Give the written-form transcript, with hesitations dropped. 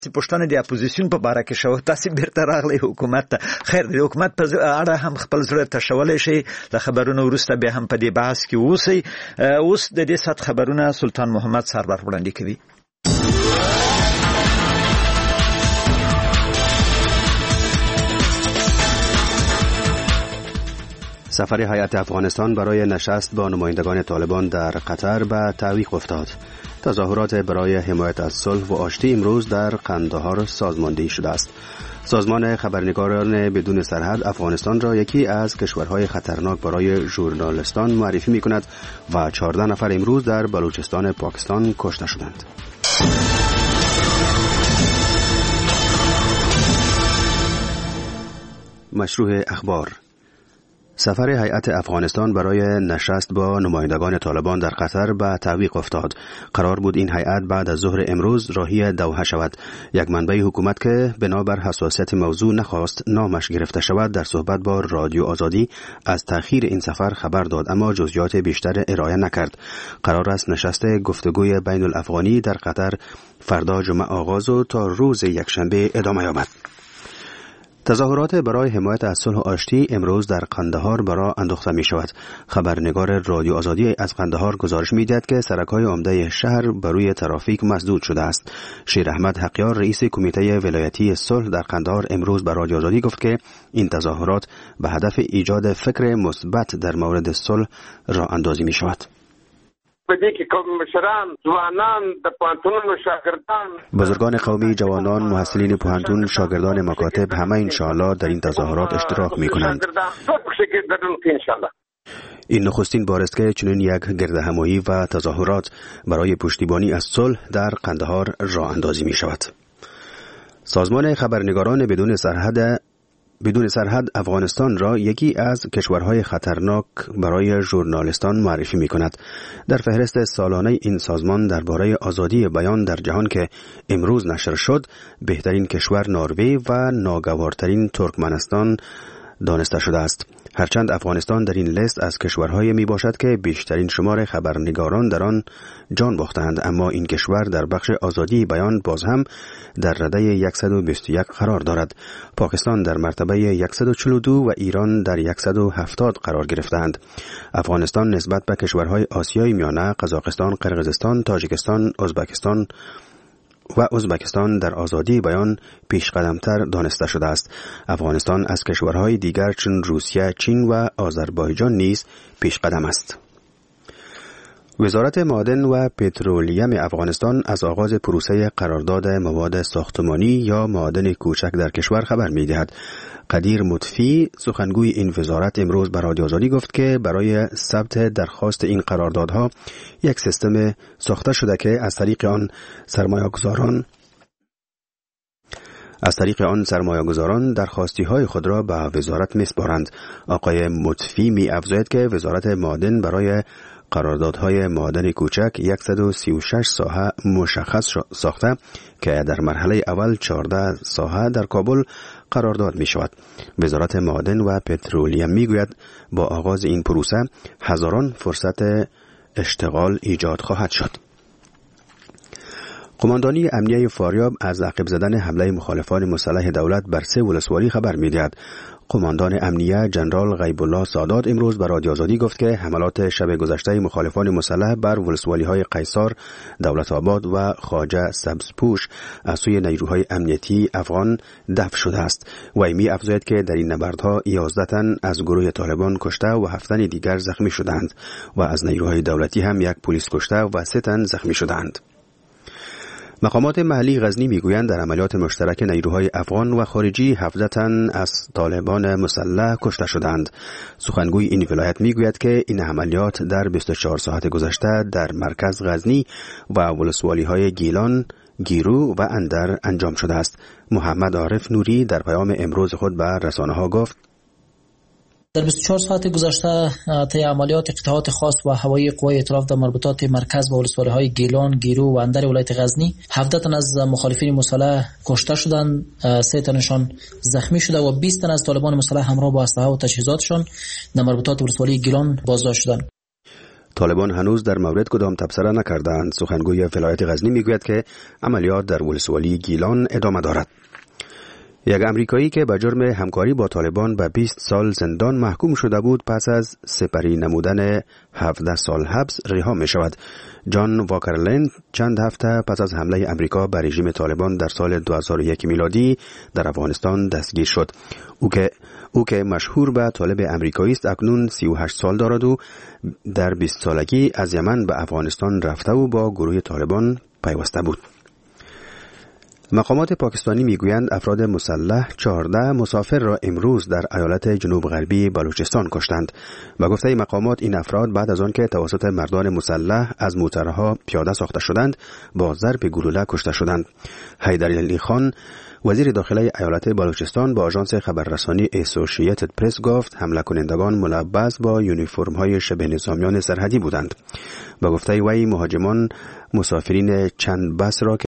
پښتنه د اپوزیسیون په باره کې شو، تاسو بیرته راغلی حکومت ته. خیر د حکومت په اړه هم خپل زړه تشولای شي، د خبرونو وروسته به هم په دې بحث کې اوسئ. اوس د دې سات خبرونه سلطان محمد سرور وړاندې کوي. سفر هیئت افغانستان برای نشست با نمایندگان طالبان در قطر به تعویق افتاد. تظاهرات برای حمایت از صلح و آشتی امروز در قندهار سازماندهی شده است. سازمان خبرنگاران بدون سرحد افغانستان را یکی از کشورهای خطرناک برای ژورنالیستان معرفی می‌کند و 14 نفر امروز در بلوچستان پاکستان کشته شدند. مشروع اخبار. سفر هیئت افغانستان برای نشست با نمایندگان طالبان در قطر به تعویق افتاد. قرار بود این هیئت بعد از ظهر امروز راهی دوحه شود. یک منبع حکومت که بنابر حساسیت موضوع نخواست نامش گرفته شود در صحبت با رادیو آزادی از تأخیر این سفر خبر داد، اما جزئیات بیشتر ارائه نکرد. قرار است نشست گفتگوی بین الافغانی در قطر فردا جمعه آغاز و تا روز یکشنبه ادامه یابد. تظاهرات برای حمایت از صلح و آشتی امروز در قندهار برا انداخته می شود. خبرنگار رادیو آزادی از قندهار گزارش می دهد که سرک‌های عمده شهر بر روی ترافیک مسدود شده است. شیر احمد حقیار رئیس کمیته ولایتی صلح در قندهار امروز به رادیو آزادی گفت که این تظاهرات به هدف ایجاد فکر مثبت در مورد صلح راه اندازی می شود. بزرگان قومی، جوانان، محصلین پوهنتون، شاگردان مکاتب همه انشاءالله در این تظاهرات اشتراک می کنند. این نخستین بار است که چنین یک گردهمایی و تظاهرات برای پشتیبانی از صلح در قندهار راه اندازی می شود. سازمان خبرنگاران بدون سرحد افغانستان را یکی از کشورهای خطرناک برای ژورنالیستان معرفی می کند. در فهرست سالانه این سازمان درباره آزادی بیان در جهان که امروز نشر شد، بهترین کشور نروژ و ناگوارترین ترکمنستان دانسته شده است. هرچند افغانستان در این لیست از کشورهای می باشد که بیشترین شمار خبرنگاران در آن جان باختند، اما این کشور در بخش آزادی بیان باز هم در رده 121 قرار دارد. پاکستان در مرتبه 142 و ایران در 170 قرار گرفتند. افغانستان نسبت به کشورهای آسیای میانه، قزاقستان، قرقیزستان، تاجیکستان، ازبکستان در آزادی بیان پیش قدمتر دانسته شده است. افغانستان از کشورهای دیگر چون روسیه، چین و آذربایجان نیز پیش قدم است. وزارت معادن و پترولیم افغانستان از آغاز پروسه قرارداد مواد ساختمانی یا معادن کوچک در کشور خبر می‌دهد. قدیر مطفی سخنگوی این وزارت امروز به رادیو آزادی گفت که برای ثبت درخواست این قراردادها یک سیستم ساخته شده که از طریق آن سرمایه‌گذاران درخواستی‌های خود را به وزارت می‌سپارند. آقای مطفی می‌افزاید که وزارت معادن برای قراردادهای معادن کوچک 136 ساحه مشخص ساخته که در مرحله اول 14 ساحه در کابل قرارداد می شود. وزارت معادن و پترولیم می گوید با آغاز این پروسه هزاران فرصت اشتغال ایجاد خواهد شد. قماندانی امنیه فاریاب از عقب زدن حمله مخالفان مسلح دولت بر 3 ولسوالی خبر می‌دهد. قماندان امنیه جنرال غیب الله سادات امروز به رادیو آزادی گفت که حملات شب گذشته مخالفان مسلح بر ولسوالی‌های قیصار، دولت آباد و خواجه سبزپوش از سوی نیروهای امنیتی افغان دفع شده است. وی می‌افزاید که در این نبردها 11 تن از گروه طالبان کشته و 7 تن دیگر زخمی شدند و از نیروهای دولتی هم 1 پلیس کشته و 3 تن زخمی شدند. مقامات محلی غزنی میگویند در عملیات مشترک نیروهای افغان و خارجی 17 تن از طالبان مسلح کشته شدند. سخنگوی این ولایت میگوید که این عملیات در 24 ساعت گذشته در مرکز غزنی و ولسوالی‌های گیلان، گیرو و اندر انجام شده است. محمد عارف نوری در پیام امروز خود به رسانه‌ها گفت در 24 ساعت گذشته طی عملیات اقتحاط خاص و هوایی قوای ائتلاف در مربوطات مرکز و ولسوالی‌های گیلان، گیرو و اندر ولایت غزنی 17 تن از مخالفین مسلح کشته شدند، 3 تنشان زخمی شده و 20 تن از طالبان مسلح همراه با اسلحه و تجهیزاتشان در مربوطات ولسوالی گیلان بازداشت شدند. طالبان هنوز در مورد کدام تبصره نکردند. سخنگوی ولایت غزنی میگوید که عملیات در ولسوالی گیلان ادامه دارد. یک امریکایی که به جرم همکاری با طالبان به 20 سال زندان محکوم شده بود پس از سپری نمودن 17 سال حبس رها می شود. جان واکرلند چند هفته پس از حمله امریکا به رژیم طالبان در سال 2001 میلادی در افغانستان دستگیر شد. او که مشهور به طالب امریکایی است اکنون 38 سال دارد و در 20 سالگی از یمن به افغانستان رفته و با گروه طالبان پیوسته بود. مقامات پاکستانی میگویند افراد مسلح 14 مسافر را امروز در ایالت جنوب غربی بلوچستان کشتند. به گفته مقامات این افراد بعد از آن که توسط مردان مسلح از موترها پیاده ساخته شدند با ضرب گلوله کشته شدند. حیدر علی خان وزیر داخلی ایالت بلوچستان با آژانس خبررسانی اسوسییتد پرس گفت حمله کنندگان ملبس با یونیفرم های شبه نظامیان سرحدی بودند. به گفته وی مهاجمان مسافرین چند بس را